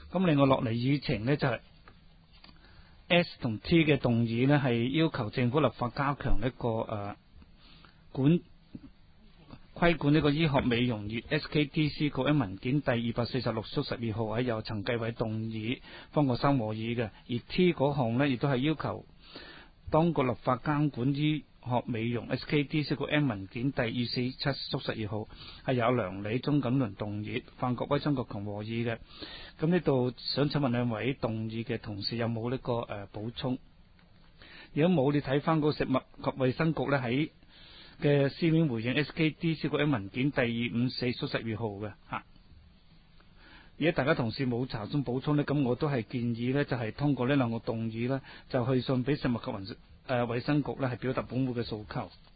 咁另外落嚟議程呢，就係 S 同 T 嘅動議呢，係要求政府立法加強一個規管呢個醫學美容業 SKDC 個文件第246/12號係由陳繼偉動議，方國珊和議嘅。而 T 嗰項呢，亦都係要求當局立法監管醫學美容 SKDC 個文件第247/12號係由梁理鍾錦麟動議，范國威、曾國強和議嘅。咁呢度想請問兩位動議嘅同事有冇呢個補充？如果冇，你睇翻嗰個食物及衛生局呢，喺嘅書面回應 SKDC 個文件第254/12號嘅嚇。而家大家同事冇查詢補充呢，咁我都係建議呢，就係通過呢兩個動議呢，就去信俾食物及衛生局呢，係表達本會嘅訴求。